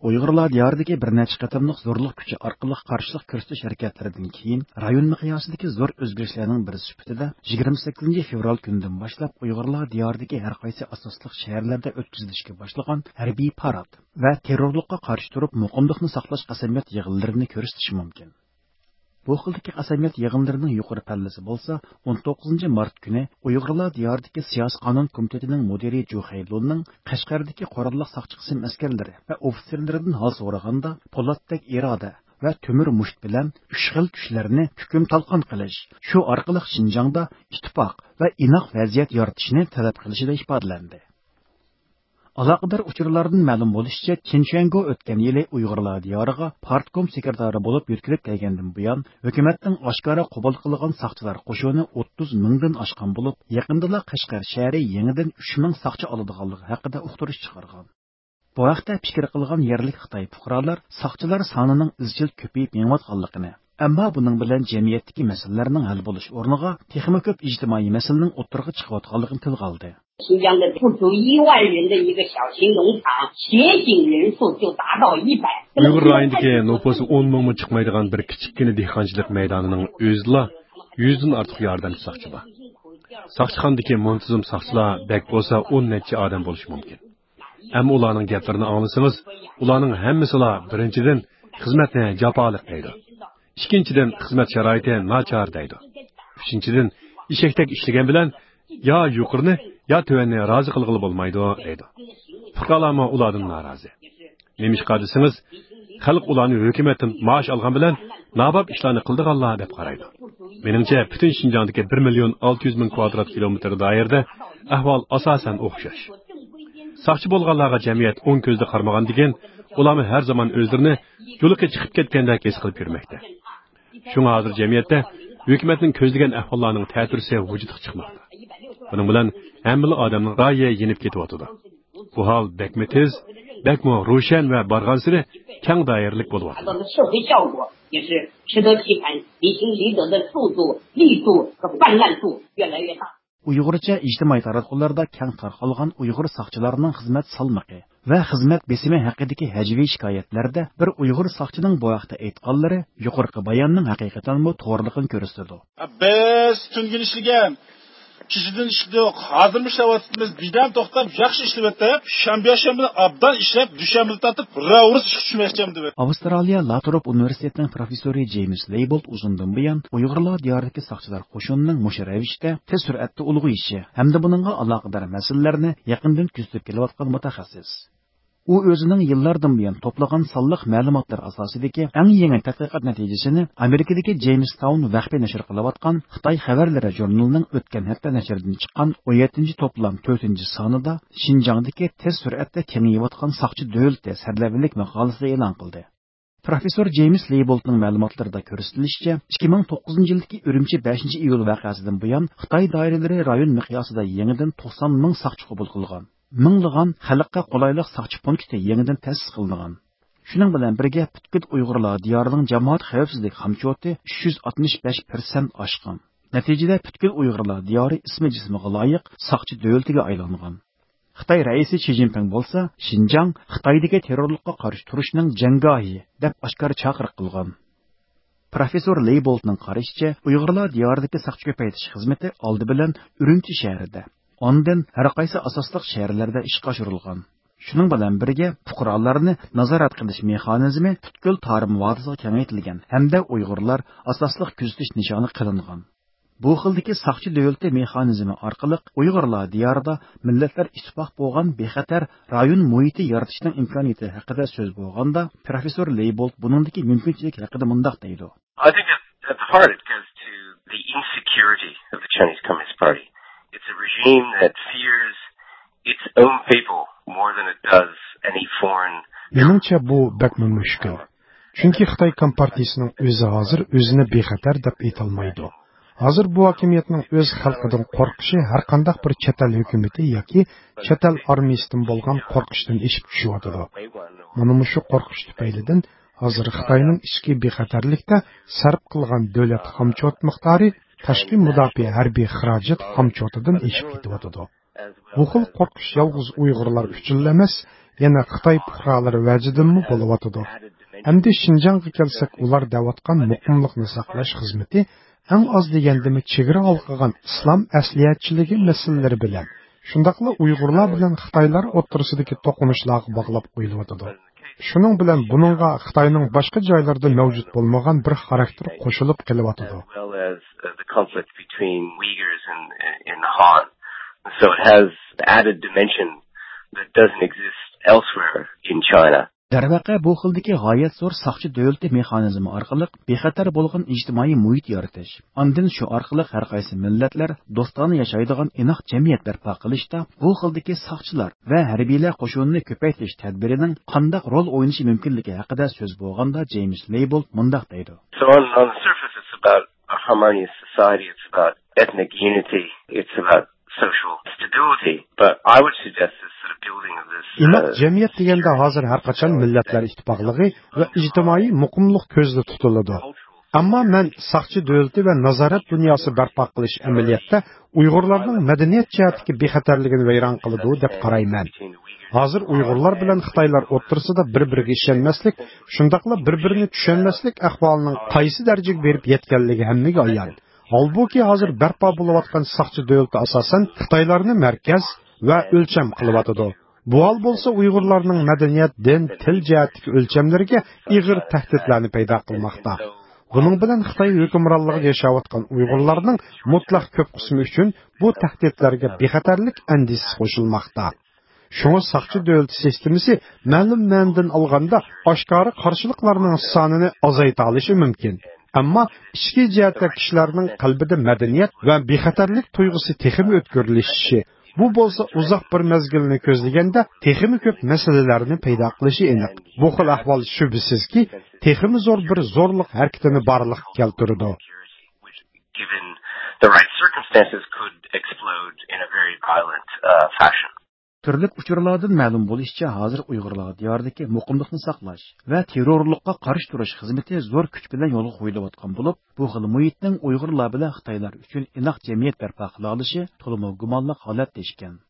Uyg'urlar diyoridagi bir necha qatimliq zo'rliq kuchi orqali qarshilik ko'rsatish harakatlaridan keyin rayon miqyosidagi zo'r o'zgarishlarning biri sifatida 28 fevral kunidan boshlab Uyg'urlar diyoridagi har qaysi asosliq shaharlarda o'tkazilishga boshlagan harbiy parad va terrorlikqa qarshi turib muqimlikni saqlash qasamyat yig'inlarini ko'rsatish mumkin. Bu xildagi qasamyat yig'inlarining yuqori pallasi bo'lsa, 19 mart kuni Uyg'urlar diyoridagi siyosiy qonun komitetining mudiri Ju Xaylunning Qashqardagi qurolli saqchi qism askarlari va ofitserlaridan hol so'raganda Po'latdek iroda va temir musht bilan uch xil kuchlarni hukm talqon qilish, shu orqali Xinjiangda ittifoq va inoq vaziyat yaratishni talab qilishida ifodalandi. Aloqador uchurlardan ma'lum bo'lishicha, Chinchuango o'tgan yili Uyg'urlar diyoriga partkom sekretari bo'lib yetkilib kelgandan buyon hukumatning oshkora qabul qilgan saqchilar qo'shini 30 mingdan oshgan bo'lib, yaqindala Qashqar shahri yangidan 3 ming saqchi oladiganligi haqida uqtirish chiqargan. Bu haqda fikr qilgan yerlik Xitoy fuqarolar saqchilar sonining izchil ko'payib yengayotganligini, ammo buning bilan jamiyatdagi masalalarning hal bo'lish o'rniga texnik ko'p ijtimoiy masalaning o'ttirg'i chiqayotganligini tilga oldi. 新疆的不足1万人的一个小型农场，觉醒人数就达到100。 Uyghur rayonidagi nufusi 10 mingmi chiqmaydigan bir kichikgina dehqonchilik maydonining o'zida 100 dan ortiq yordamchi saqchi bor. Saqchixonadagi muntazam saqchilar bek bo'lsa 10 necha odam bo'lishi mumkin. Ammo ularning gaplarini anglasangiz, ularning hammasila birinchidan xizmatni jafoliq deydi. Ikkinchidan xizmat sharoiti nachar deydi. Uchinchidan ishakdek ishlagan bilan yo yuqorni yo tuvanni rozi qilg'ili bo'lmaydi deydi. Fuqarolar ulardan norozi. Nemishqa desangiz, xalq ularni hukumatdan maosh olgan bilan nabab ishlarni qildiganlar deb qaraydi. Meningcha, butun Xinjiangdagi 1 million 600 ming kvadrat kilometr doirada ahvol asosan o'xshash. Saqchi bo'lganlarga jamiyat o'ng ko'zda qaramagan degan, ularni har zaman o'zlarini yo'liga chiqib ketgandek his qilib yurmoqda. Shunga hozir jamiyatda hukumatning ko'zlagan ahvollarning ta'siri vujudga chiqmoqda. Buning bilan hamma odamning g'oya yenib ketyotdi. Bu hol bekmi tez, bekmi ro'shan va barg'ansiri keng doiralik bo'lyapti. Uyg'urcha ijtimoiy taratqularda keng tarqalgan Uyg'ur saqchilarining xizmat salmoqi va xizmat besimi haqidagi hajviy shikoyatlarda bir Uyg'ur saqchining bu vaqtda aytganlari yuqorqi bayonning haqiqatan to'g'riligini ko'rsatdi. Biz tungun ishlagan kishidan ishlaydi, hozir ishlayapmiz, bidam to'xtab yaxshi ishlayapti. Shanba abdan ishlab, dushanba tatib, ravurs tushmoqchim deb. Avstraliya Latrobe universitetining professori James Leibold uzundan buyon Uyg'urlar diyoridagi saqchilar qo'shinining musharavishda tez sur'atda ulg'ayishi hamda buningga aloqador masalalarni yaqindan kuzatib kelayotgan mutaxassis. U o'zining yillardan buyon to'plagan sonliq ma'lumotlar asosidagi eng yangi tadqiqot natijasini Amerikadagi Jamestown vaqfi nashr qilayotgan Xitoy xabarlari jurnalining o'tgan hafta nashridan chiqqan 17-to'plam 4-sonida Xinjiangdagi tez sur'atda kengayayotgan saqchi davlati sarlavhalik maqolasida e'lon qildi. Professor James Leiboldning ma'lumotlarida ko'rsatilishicha, 2009 yildagi Urumchi 5-iyul voqeasidan buyon Xitoy doiralari rayon miqyosida yangidan 90 ming saqchi qabul qilgan. Minglagan xalqqa qulaylik saqchi punkti yangidan ta'sis qilingan. Shuning bilan birga butkul Uyg'urlar diyorining jamoat xavfsizlik hamchoti 365% oshgan. Natijada butkul Uyg'urlar diyori ismi-jismiga loyiq saqchi davlatiga aylangan. Xitoy raisi Xi Jinping bo'lsa, Xinjiang Xitoydagi terrorlikqa qarshi turishning jangohi deb oshkor chaqiriq qilgan. Professor Leiboldning qarashicha, Uyg'urlar diyoridagi saqchi ko'paytirish xizmati oldi bilan Urumchi shahrida, ondan har qaysi asosliq shaharlarda ishga oshirilgan. Shuning bilan birga fuqarolarni nazorat qilish mexanizmi butkul Tarim vodiysiga kengaytirilgan hamda Uyg'urlar asosliq kuzatish nishoni qilingan. Bu xildagi saqchi davlati mexanizmi orqali Uyg'urlar diyorida millatlar ittifoq bo'lgan bexatar rayon muhiti yaratishning imkoniyati haqida so'z bo'lganda, professor Leibold buningdagi mumkinchilik haqida mundaq deydi. I think at the heart it goes to the insecurity of the Chinese Communist Party. It's a regime that fears its own people more than it does any foreign. Menimcha bu bakmi mushkul. Chunki Xitoy Kompartiyasining o'zi hozir o'zini bexatar deb aytolmaydi. Hozir bu hokimiyatning o'z xalqidan qo'rqishi har qanday bir chet el hukumati yoki chet el armiyasidan bo'lgan qo'rqishdan eshib tushyapti. Mana shu qo'rqish tufaylidan hozir Xitoyning ichki bexatarlikda sarf qilgan davlat xomchot miqdori tashqi mudofaa harbiy xarajat xomchotidan eshib ketyapti. Bu xil qo'rqish yolg'iz Uyg'urlar uchun emas, yana Xitoy fuqarolari vajidinmi bo'lyotidi. Endi Xinjiangga kelsak, ular davatgan muqimlikni saqlash xizmati eng oz degandimi chegara olqigan islom asliyatchiligi masalalari bilan, shundaqla Uyg'urlar bilan Xitoylar o'rtasidagi to'qinishlarga bog'lab qo'yilyotidi. Shuning bilan buningga Xitoyning boshqa joylarda mavjud bo'lmagan bir xarakter qo'shilib kelyotidi. So it has the added dimension that doesn't exist elsewhere in China. Darvaqa bu xildagi g'oyat zo'r saqchi davlati mexanizmi orqali bexatar bo'lgan ijtimoiy muhit yaratish. Ondan shu orqali har qaysi millatlar do'stona yashaydigan inoq jamiyat barpo qilishda bu xildagi saqchilar va harbiylar qo'shinini ko'paytirish tadbirining qanday rol o'ynashi mumkinligi haqida so'z bo'lganda James Leibold mundaq deydi. So on the surface it's about a harmonious society, it's about ethnic unity, it's about social stability, but I would suggest this sort of building of this inoq jamiyat deganda hozir har qachon millatlar ittifoqligi va ijtimoiy muqimlik ko'zda tutiladi. Ammo men saqchi davlati va nazorat dunyosi barpo qilish amaliyotda Uyg'urlarning madaniyat jihatdagi bexatarligini vayron qiladi deb qarayman. Hozir Uyg'urlar bilan Xitoylar o'rtasida bir-biriga ishonmaslik, shundaqla bir-birini tushunmaslik ahvolining qaysi darajaga berib yetganligi hammaga ayon. Halbuki hozir barpo bo'layotgan saqchi davlati asosan Xitoylarni markaz va o'lcham qilyotidi. Bu hol bo'lsa Uyg'urlarning madaniyat, din, til jihatdagi o'lchamlariga ig'ir tahdidlarni paydo qilmoqda. Buning bilan Xitoy hukmronligida yashayotgan Uyg'urlarning mutlaq ko'p qismi uchun bu tahdidlarga bexatarlik andisi qo'shilmoqda. Shunga saqchi davlat sistemasi ma'lum ma'nodan olganda oshkora qarshiliklarning sonini azayta olishi mumkin. Ammo ichki jihatda kishilarning qalbida madaniyat va bexatarlik tuyg'usi texmi o'tkirilishi, bu bo'lsa uzoq bir mezgilni ko'zlaganda texmi ko'p masalalarni paydo qilishi aniq. Bu xil ahvol shubhisizki, texmi zo'r bir zo'rlik harakatini barliqqa keltirdi. Given the right circumstances could explode in a very violent fashion. Turli uchurlardan ma'lum bo'lishicha, hozir Uyg'urlar diyoridagi muqimlikni saqlash va terrorlikqa qarshi turish xizmati zo'r kuch bilan yo'lga qo'yilayotgan bo'lib, bu xil muhitning Uyg'urlar bilan Xitoylar uchun inoq jamiyat barpo qila olishi to'liq gumonli holat deyishgan.